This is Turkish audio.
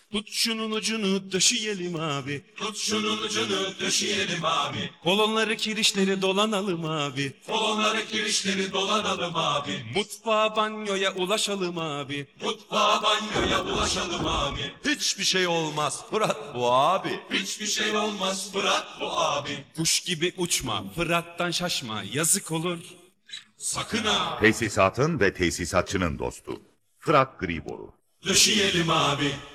Tut şunun ucunu döşeyelim abi. Tut şunun ucunu döşeyelim abi. Kolonları kirişleri dolanalım abi. Kolonları kirişleri dolanalım abi. Mutfağa banyoya ulaşalım abi. Mutfağa banyoya ulaşalım abi. Hiçbir şey olmaz Fırat bu abi. Hiçbir şey olmaz Fırat bu abi. Kuş gibi uçma, Fırat'tan şaşma, yazık olur. Sakın ha. Tesisatın ve tesisatçının dostu. Fırat Gri Boru. Döşeyelim abi.